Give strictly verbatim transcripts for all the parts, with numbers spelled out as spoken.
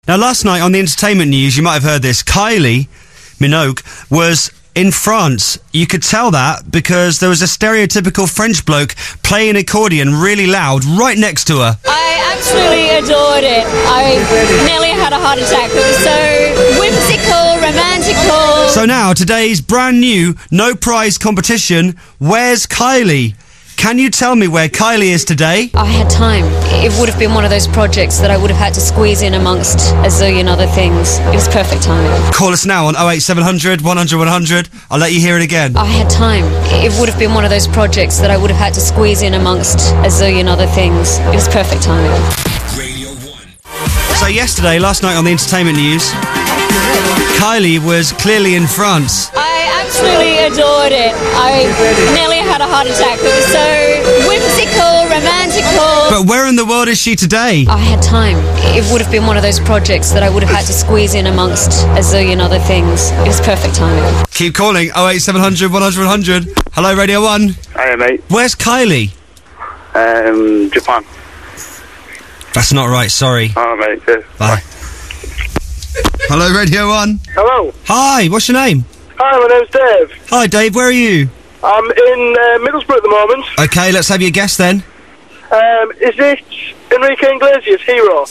Now, last night on the entertainment news, you might have heard this, Kylie Minogue was in France. You could tell that because there was a stereotypical French bloke playing accordion really loud right next to her. I absolutely adored it. I nearly had a heart attack. It was so whimsical, romantical. So now, today's brand new, no prize competition, Where's Kylie? Can you tell me where Kylie is today? I had time. It would have been one of those projects that I would have had to squeeze in amongst a zillion other things. It was perfect timing. Call us now on oh eight seven hundred, one hundred, one hundred. I'll let you hear it again. I had time. It would have been one of those projects that I would have had to squeeze in amongst a zillion other things. It was perfect timing. Radio one. So yesterday, last night on the entertainment news, Kylie was clearly in France. I absolutely adored it. I nearly had a heart attack. It was so whimsical, romantical. But where in the world is she today? I had time. It would have been one of those projects that I would have had to squeeze in amongst a zillion other things. It was perfect timing. Keep calling oh eight seven hundred, one hundred, one hundred. Hello, Radio one. Hiya, mate. Where's Kylie? Um, Japan. That's not right, sorry. Oh, mate. Cheers. Bye. Hello, Radio one. Hello. Hi, what's your name? Hi, my name's Dave. Hi, Dave, where are you? I'm in uh, Middlesbrough at the moment. Okay, let's have your guess then. Um, is it Enrique Iglesias' Hero?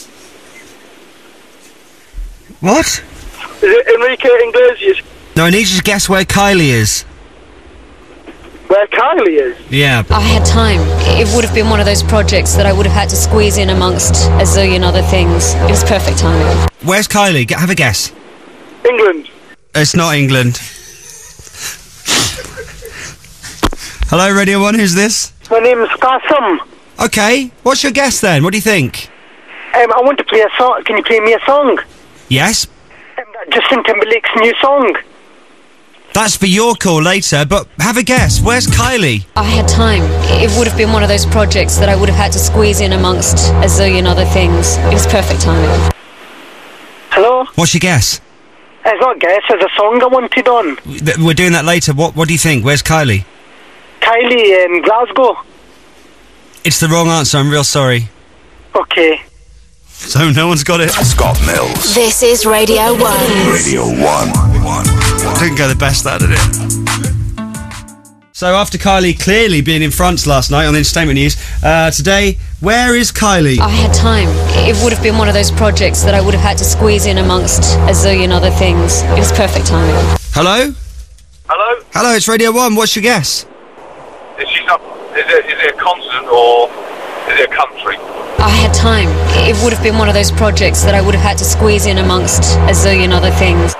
What? Is it Enrique Iglesias? No, I need you to guess where Kylie is. Where Kylie is? Yeah. I had time. It would have been one of those projects that I would have had to squeeze in amongst a zillion other things. It was perfect timing. Where's Kylie? G- have a guess. England. It's not England. Hello, Radio one, who's this? My name's Qasim. Okay, what's your guess then? What do you think? Um, I want to play a song. Can you play me a song? Yes? Um, Justin Timberlake's new song. That's for your call later, but have a guess. Where's Kylie? I had time. It would have been one of those projects that I would have had to squeeze in amongst a zillion other things. It was perfect timing. Hello? What's your guess? It's not guess, it's a song I wanted on. Th- We're doing that later. What What do you think? Where's Kylie? Kylie in Glasgow. It's the wrong answer. I'm real sorry. Okay. So no one's got it. Scott Mills. This is Radio one. Radio one. One. Didn't go the best, that did it? So after Kylie clearly being in France last night on the entertainment news, uh, today, where is Kylie? I had time. It would have been one of those projects that I would have had to squeeze in amongst a zillion other things. It was perfect timing. Hello? Hello? Hello, it's Radio one. What's your guess? Is she some, is it, is it a continent or is it a country? I had time. It would have been one of those projects that I would have had to squeeze in amongst a zillion other things.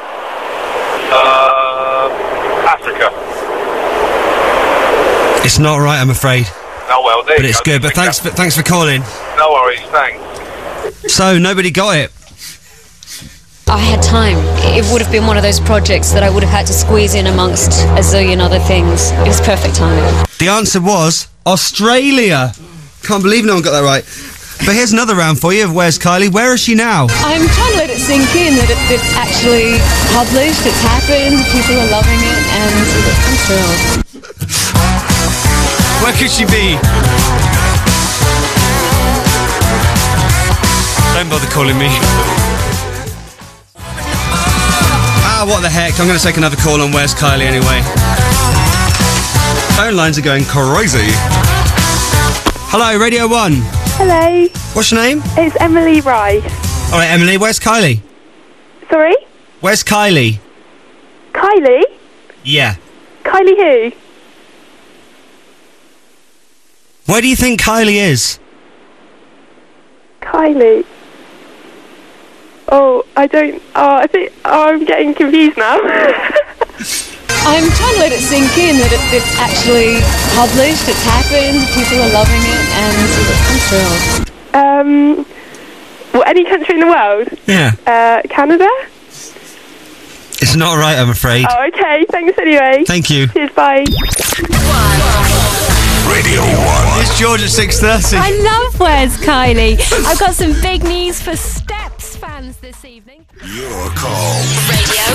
Uh, Africa. It's not right, I'm afraid. Oh, well, there But you it's go. good. But thanks for, thanks for calling. No worries, thanks. So, nobody got it. I had time. It would have been one of those projects that I would have had to squeeze in amongst a zillion other things. It was perfect timing. The answer was Australia. Can't believe no one got that right. But here's another round for you of Where's Kylie? Where is she now? I'm trying to let it sink in that it, it's actually published, it's happened, people are loving it, and I'm thrilled. Where could she be? Don't bother calling me. Ah, what the heck. I'm going to take another call on Where's Kylie anyway. Phone lines are going crazy. Hello, Radio one. Hello, What's your name? it's Emily Rice. All right, Emily, where's Kylie? Sorry? Where's Kylie? Kylie? Yeah. Kylie who? Where do you think Kylie is? Kylie. Oh, I don't... Oh, I think... Oh, I'm getting confused now. I'm trying to let it sink in that it, it's actually published, it's happened, people are loving it, and I'm thrilled. um... Well, any country in the world? Yeah. Uh, Canada? It's not right, I'm afraid. Oh, okay. Thanks anyway. Thank you. Cheers, bye. Radio one. It's George at six thirty. I love Where's Kylie. I've got some big news for Steps fans this evening. Your call. Radio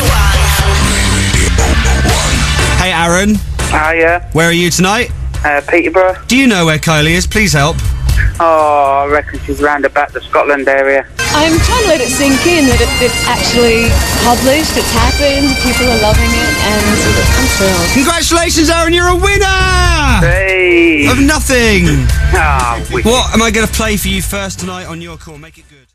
one. Hey, Aaron. Hiya. Where are you tonight? Uh, Peterborough. Do you know where Kylie is? Please help. Oh, I reckon she's round about the Scotland area. I'm trying to let it sink in that it, it's actually published, it's happened, people are loving it, and I'm thrilled. Congratulations, Aaron, you're a winner! Hey! Of nothing! Ah, wicked. What am I going to play for you first tonight on Your Call? Make it good.